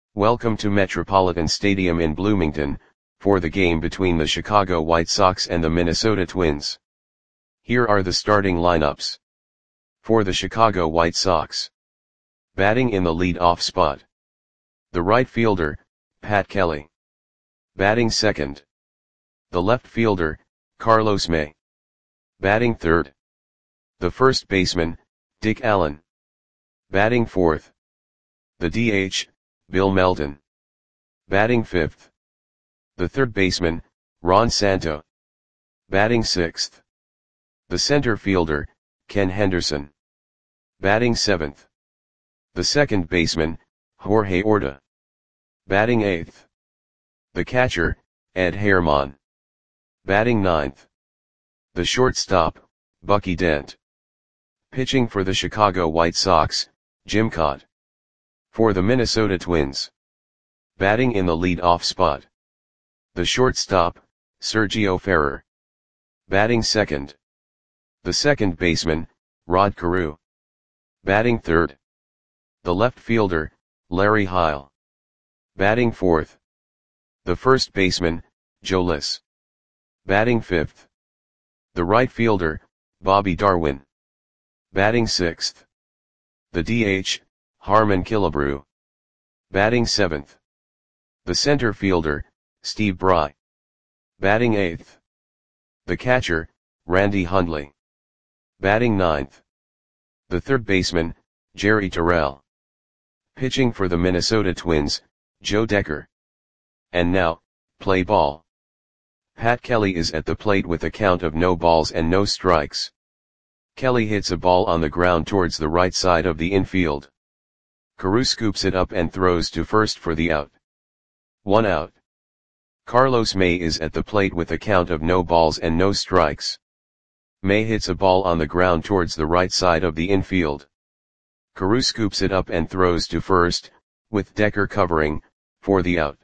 Welcome to Metropolitan Stadium in Bloomington, for the game between the Chicago White Sox and the Minnesota Twins. Here are the starting lineups. For the Chicago White Sox. Batting in the lead-off spot. The right fielder, Pat Kelly. Batting second. The left fielder, Carlos May. Batting third. The first baseman, Dick Allen. Batting fourth. The DH, Bill Melton. Batting fifth. The third baseman, Ron Santo. Batting sixth. The center fielder, Ken Henderson. Batting seventh. The second baseman, Jorge Orta. Batting eighth. The catcher, Ed Herman. Batting ninth. The shortstop, Bucky Dent. Pitching for the Chicago White Sox, Jim Kaat. For the Minnesota Twins. Batting in the lead-off spot. The shortstop, Sergio Ferrer. Batting second. The second baseman, Rod Carew. Batting third. The left fielder, Larry Heil. Batting fourth. The first baseman, Joe Liss. Batting fifth. The right fielder, Bobby Darwin. Batting sixth. The DH, Harmon Killebrew. Batting seventh. The center fielder, Steve Bry. Batting eighth. The catcher, Randy Hundley. Batting ninth. The third baseman, Jerry Terrell. Pitching for the Minnesota Twins, Joe Decker. And now, play ball. Pat Kelly is at the plate with a count of no balls and no strikes. Kelly hits a ball on the ground towards the right side of the infield. Carew scoops it up and throws to first for the out. 1 out. Carlos May is at the plate with a count of no balls and no strikes. May hits a ball on the ground towards the right side of the infield. Carew scoops it up and throws to first, with Decker covering, for the out.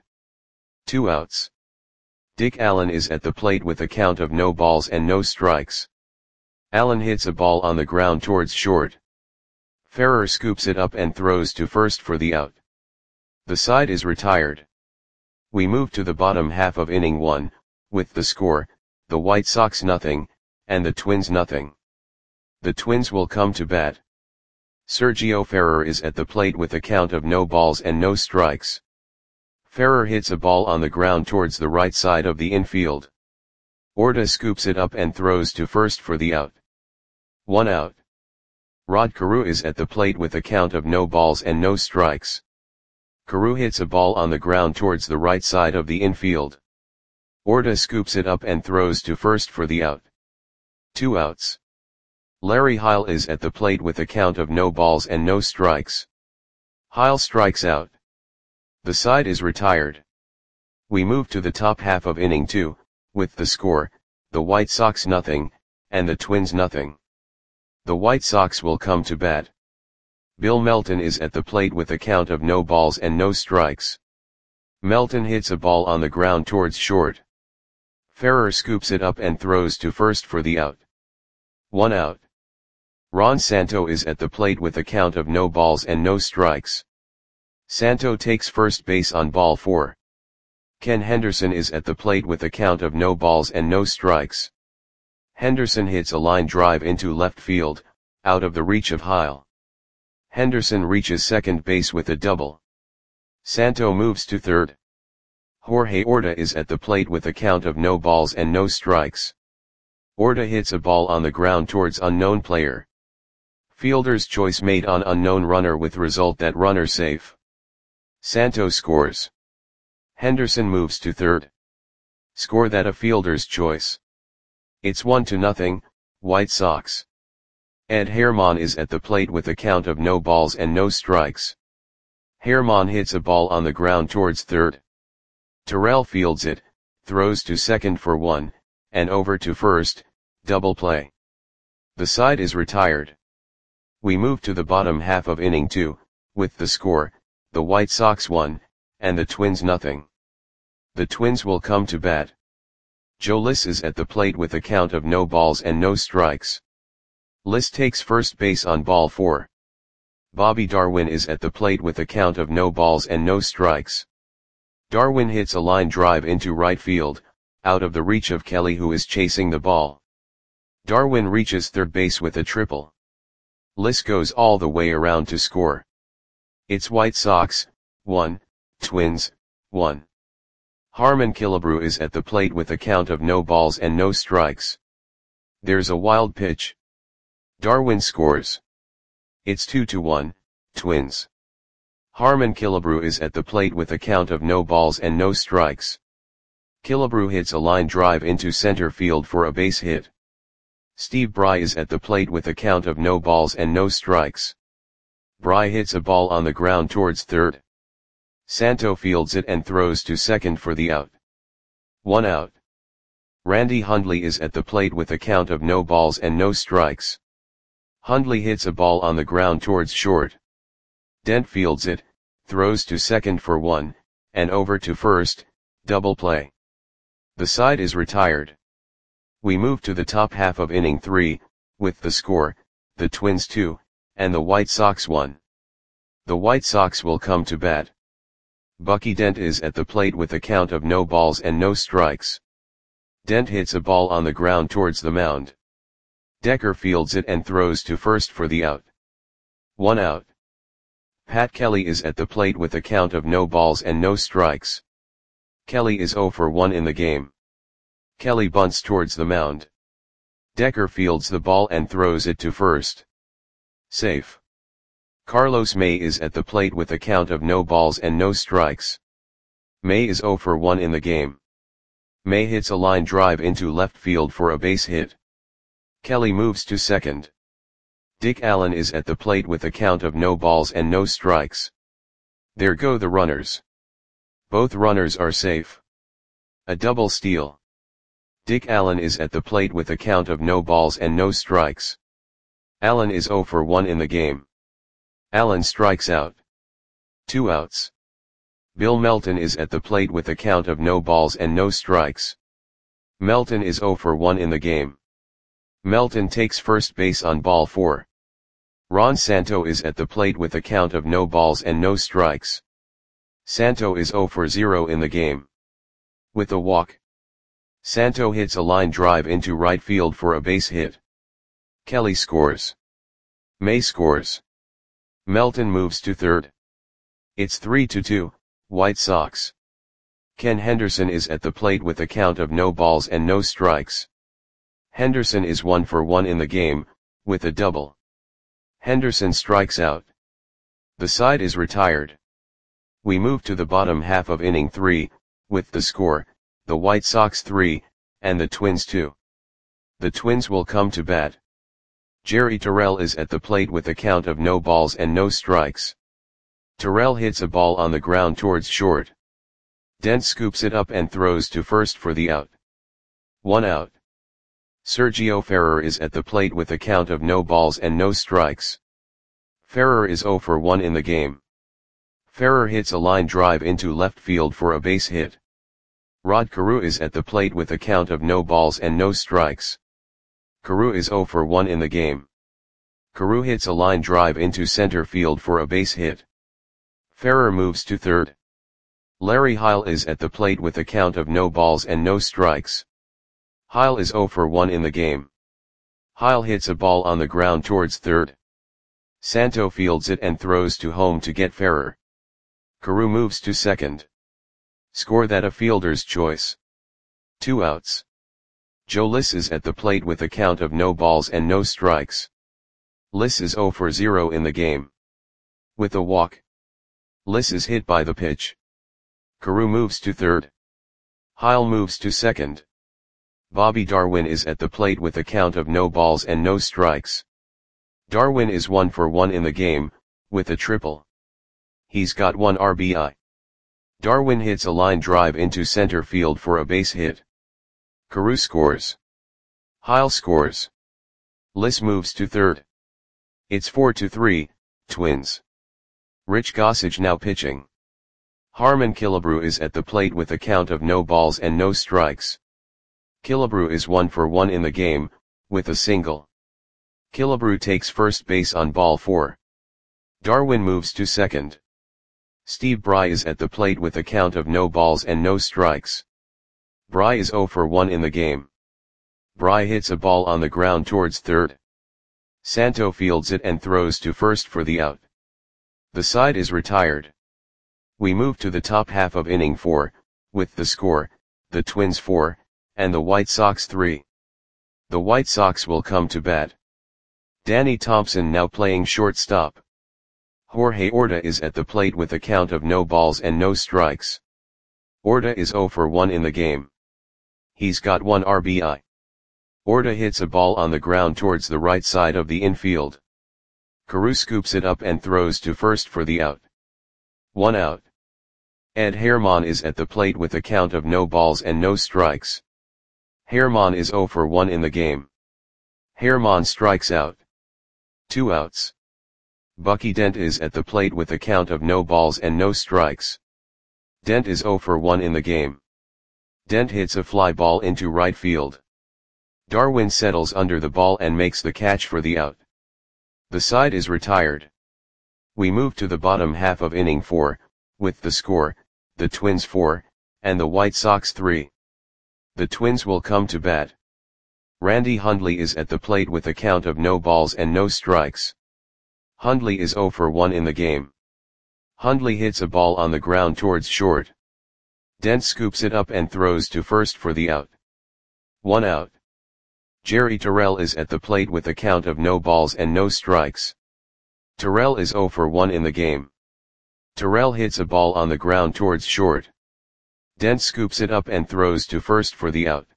2 outs. Dick Allen is at the plate with a count of no balls and no strikes. Allen hits a ball on the ground towards short. Ferrer scoops it up and throws to first for the out. The side is retired. We move to the bottom half of inning 1, with the score, the White Sox 0, and the Twins 0. The Twins will come to bat. Sergio Ferrer is at the plate with a count of no balls and no strikes. Ferrer hits a ball on the ground towards the right side of the infield. Orta scoops it up and throws to first for the out. 1 out. Rod Carew is at the plate with a count of no balls and no strikes. Carew hits a ball on the ground towards the right side of the infield. Orta scoops it up and throws to first for the out. 2 outs. Larry Heil is at the plate with a count of no balls and no strikes. Heil strikes out. The side is retired. We move to the top half of inning 2, with the score, the White Sox 0, and the Twins 0. The White Sox will come to bat. Bill Melton is at the plate with a count of no balls and no strikes. Melton hits a ball on the ground towards short. Ferrer scoops it up and throws to first for the out. 1 out. Ron Santo is at the plate with a count of no balls and no strikes. Santo takes first base on ball 4. Ken Henderson is at the plate with a count of no balls and no strikes. Henderson hits a line drive into left field, out of the reach of Heil. Henderson reaches second base with a double. Santo moves to third. Jorge Orta is at the plate with a count of no balls and no strikes. Orta hits a ball on the ground towards unknown player. Fielder's choice made on unknown runner with result that runner safe. Santo scores. Henderson moves to third. Score that a fielder's choice. It's 1-0, White Sox. Ed Herman is at the plate with a count of no balls and no strikes. Herman hits a ball on the ground towards third. Terrell fields it, throws to second for 1, and over to first, double play. The side is retired. We move to the bottom half of inning 2, with the score, the White Sox 1, and the Twins 0. The Twins will come to bat. Joe Liss is at the plate with a count of no balls and no strikes. Liss takes first base on ball 4. Bobby Darwin is at the plate with a count of no balls and no strikes. Darwin hits a line drive into right field, out of the reach of Kelly, who is chasing the ball. Darwin reaches third base with a triple. Liss goes all the way around to score. It's White Sox, 1, Twins, 1. Harmon Killebrew is at the plate with a count of no balls and no strikes. There's a wild pitch. Darwin scores. It's 2-1, Twins. Harmon Killebrew is at the plate with a count of no balls and no strikes. Killebrew hits a line drive into center field for a base hit. Steve Bry is at the plate with a count of no balls and no strikes. Bry hits a ball on the ground towards third. Santo fields it and throws to second for the out. 1 out. Randy Hundley is at the plate with a count of no balls and no strikes. Hundley hits a ball on the ground towards short. Dent fields it, throws to second for 1, and over to first, double play. The side is retired. We move to the top half of inning 3, with the score, the Twins 2, and the White Sox 1. The White Sox will come to bat. Bucky Dent is at the plate with a count of no balls and no strikes. Dent hits a ball on the ground towards the mound. Decker fields it and throws to first for the out. 1 out. Pat Kelly is at the plate with a count of no balls and no strikes. Kelly is 0 for 1 in the game. Kelly bunts towards the mound. Decker fields the ball and throws it to first. Safe. Carlos May is at the plate with a count of no balls and no strikes. May is 0 for 1 in the game. May hits a line drive into left field for a base hit. Kelly moves to second. Dick Allen is at the plate with a count of no balls and no strikes. There go the runners. Both runners are safe. A double steal. Dick Allen is at the plate with a count of no balls and no strikes. Allen is 0 for 1 in the game. Allen strikes out. 2 outs. Bill Melton is at the plate with a count of no balls and no strikes. Melton is 0 for 1 in the game. Melton takes first base on ball 4. Ron Santo is at the plate with a count of no balls and no strikes. Santo is 0 for 0 in the game. With a walk. Santo hits a line drive into right field for a base hit. Kelly scores. May scores. Melton moves to third. It's 3-2, White Sox. Ken Henderson is at the plate with a count of no balls and no strikes. Henderson is 1 for 1 in the game, with a double. Henderson strikes out. The side is retired. We move to the bottom half of inning 3, with the score, the White Sox 3, and the Twins 2. The Twins will come to bat. Jerry Terrell is at the plate with a count of no balls and no strikes. Terrell hits a ball on the ground towards short. Dent scoops it up and throws to first for the out. 1 out. Sergio Ferrer is at the plate with a count of no balls and no strikes. Ferrer is 0 for 1 in the game. Ferrer hits a line drive into left field for a base hit. Rod Carew is at the plate with a count of no balls and no strikes. Carew is 0 for 1 in the game. Carew hits a line drive into center field for a base hit. Ferrer moves to third. Larry Heil is at the plate with a count of no balls and no strikes. Heil is 0 for 1 in the game. Heil hits a ball on the ground towards third. Santo fields it and throws to home to get Ferrer. Carew moves to second. Score that a fielder's choice. 2 outs. Joe Liss is at the plate with a count of no balls and no strikes. Liss is 0 for 0 in the game. With a walk. Liss is hit by the pitch. Carew moves to third. Heil moves to second. Bobby Darwin is at the plate with a count of no balls and no strikes. Darwin is 1 for 1 in the game, with a triple. He's got 1 RBI. Darwin hits a line drive into center field for a base hit. Carew scores. Heil scores. Liss moves to third. It's 4-3, Twins. Rich Gossage now pitching. Harmon Killebrew is at the plate with a count of no balls and no strikes. Killebrew is 1 for 1 in the game, with a single. Killebrew takes first base on ball 4. Darwin moves to second. Steve Bry is at the plate with a count of no balls and no strikes. Bry is 0 for 1 in the game. Bry hits a ball on the ground towards third. Santo fields it and throws to first for the out. The side is retired. We move to the top half of inning 4, with the score, the Twins 4, and the White Sox 3. The White Sox will come to bat. Danny Thompson now playing shortstop. Jorge Orta is at the plate with a count of no balls and no strikes. Orta is 0 for 1 in the game. He's got 1 RBI. Orta hits a ball on the ground towards the right side of the infield. Carew scoops it up and throws to first for the out. 1 out. Ed Herman is at the plate with a count of no balls and no strikes. Herman is 0 for 1 in the game. Herman strikes out. 2 outs. Bucky Dent is at the plate with a count of no balls and no strikes. Dent is 0 for 1 in the game. Dent hits a fly ball into right field. Darwin settles under the ball and makes the catch for the out. The side is retired. We move to the bottom half of inning 4, with the score, the Twins 4, and the White Sox 3. The Twins will come to bat. Randy Hundley is at the plate with a count of no balls and no strikes. Hundley is 0 for 1 in the game. Hundley hits a ball on the ground towards short. Dent scoops it up and throws to first for the out. 1 out. Jerry Terrell is at the plate with a count of no balls and no strikes. Terrell is 0 for 1 in the game. Terrell hits a ball on the ground towards short. Dent scoops it up and throws to first for the out.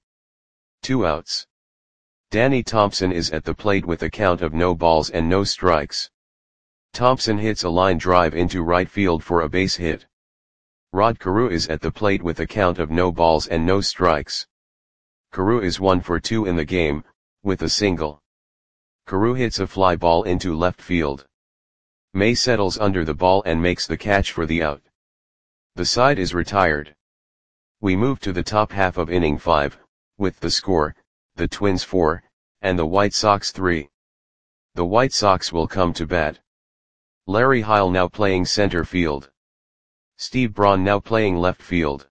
2 outs. Danny Thompson is at the plate with a count of no balls and no strikes. Thompson hits a line drive into right field for a base hit. Rod Carew is at the plate with a count of no balls and no strikes. Carew is 1 for 2 in the game, with a single. Carew hits a fly ball into left field. May settles under the ball and makes the catch for the out. The side is retired. We move to the top half of inning 5, with the score, the Twins 4, and the White Sox 3. The White Sox will come to bat. Larry Heil now playing center field. Steve Braun now playing left field.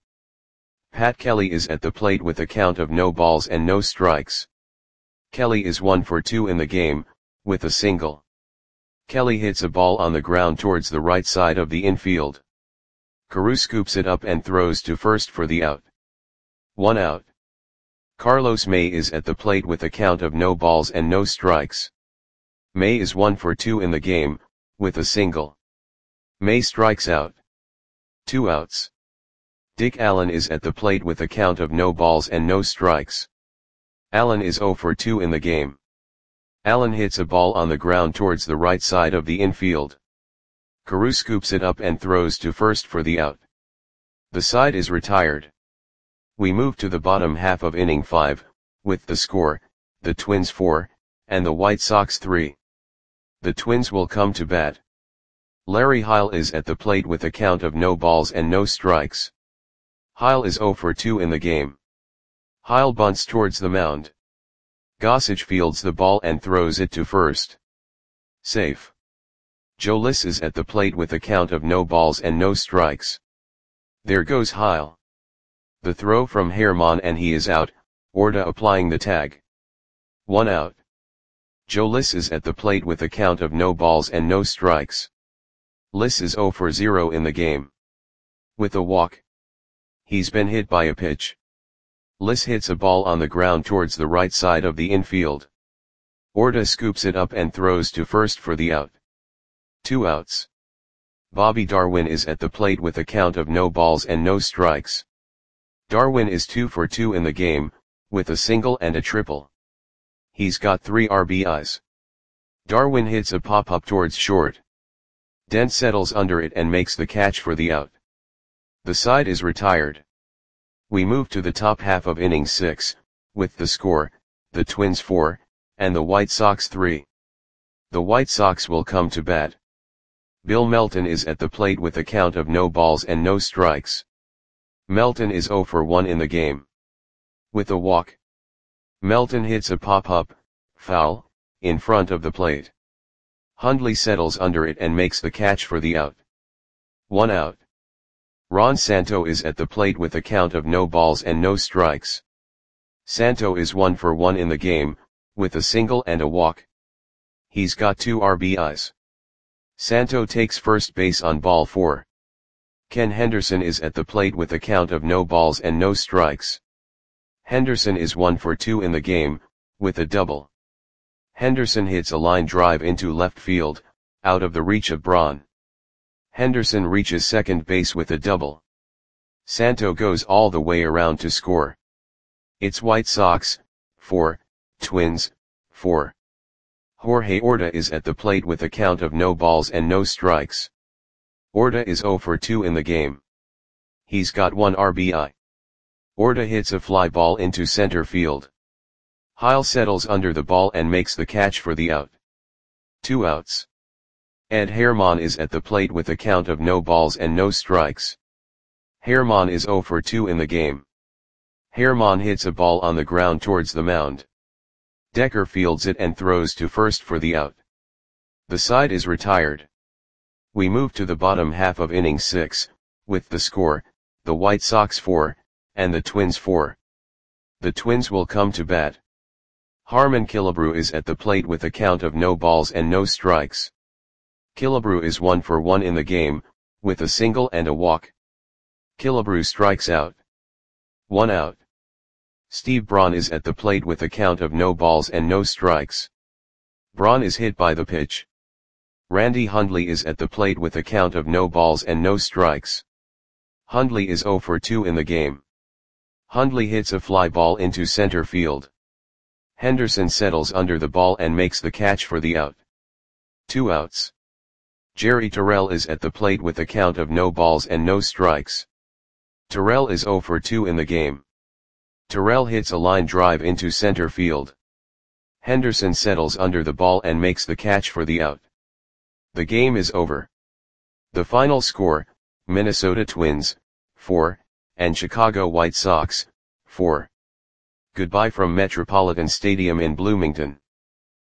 Pat Kelly is at the plate with a count of no balls and no strikes. Kelly is 1 for 2 in the game, with a single. Kelly hits a ball on the ground towards the right side of the infield. Carew scoops it up and throws to first for the out. 1 out. Carlos May is at the plate with a count of no balls and no strikes. May is 1 for 2 in the game, with a single. May strikes out. 2 outs. Dick Allen is at the plate with a count of no balls and no strikes. Allen is 0 for 2 in the game. Allen hits a ball on the ground towards the right side of the infield. Carew scoops it up and throws to first for the out. The side is retired. We move to the bottom half of inning 5, with the score, the Twins 4, and the White Sox 3. The Twins will come to bat. Larry Heil is at the plate with a count of no balls and no strikes. Heil is 0 for 2 in the game. Heil bunts towards the mound. Gossage fields the ball and throws it to first. Safe. Joe Liss is at the plate with a count of no balls and no strikes. There goes Heil. The throw from Herman and he is out, Orta applying the tag. 1 out. Joe Liss is at the plate with a count of no balls and no strikes. Liss is 0 for 0 in the game. With a walk. He's been hit by a pitch. Liss hits a ball on the ground towards the right side of the infield. Orta scoops it up and throws to first for the out. 2 outs. Bobby Darwin is at the plate with a count of no balls and no strikes. Darwin is 2 for 2 in the game, with a single and a triple. He's got 3 RBIs. Darwin hits a pop-up towards short. Dent settles under it and makes the catch for the out. The side is retired. We move to the top half of inning 6, with the score, the Twins 4, and the White Sox 3. The White Sox will come to bat. Bill Melton is at the plate with a count of no balls and no strikes. Melton is 0 for 1 in the game. With a walk. Melton hits a pop-up, foul, in front of the plate. Hundley settles under it and makes the catch for the out. 1 out. Ron Santo is at the plate with a count of no balls and no strikes. Santo is 1 for 1 in the game, with a single and a walk. He's got 2 RBIs. Santo takes first base on ball 4. Ken Henderson is at the plate with a count of no balls and no strikes. Henderson is 1 for 2 in the game, with a double. Henderson hits a line drive into left field, out of the reach of Braun. Henderson reaches second base with a double. Santo goes all the way around to score. It's White Sox, 4, Twins, 4. Jorge Orta is at the plate with a count of no balls and no strikes. Orta is 0 for 2 in the game. He's got 1 RBI. Orta hits a fly ball into center field. Heil settles under the ball and makes the catch for the out. 2 outs. Ed Herman is at the plate with a count of no balls and no strikes. Herman is 0 for 2 in the game. Herman hits a ball on the ground towards the mound. Decker fields it and throws to first for the out. The side is retired. We move to the bottom half of inning 6, with the score, the White Sox 4, and the Twins 4. The Twins will come to bat. Harmon Killebrew is at the plate with a count of no balls and no strikes. Killebrew is 1 for 1 in the game, with a single and a walk. Killebrew strikes out. 1 out. Steve Braun is at the plate with a count of no balls and no strikes. Braun is hit by the pitch. Randy Hundley is at the plate with a count of no balls and no strikes. Hundley is 0 for 2 in the game. Hundley hits a fly ball into center field. Henderson settles under the ball and makes the catch for the out. 2 outs. Jerry Terrell is at the plate with a count of no balls and no strikes. Terrell is 0 for 2 in the game. Terrell hits a line drive into center field. Henderson settles under the ball and makes the catch for the out. The game is over. The final score, Minnesota Twins, 4, and Chicago White Sox, 4. Goodbye from Metropolitan Stadium in Bloomington.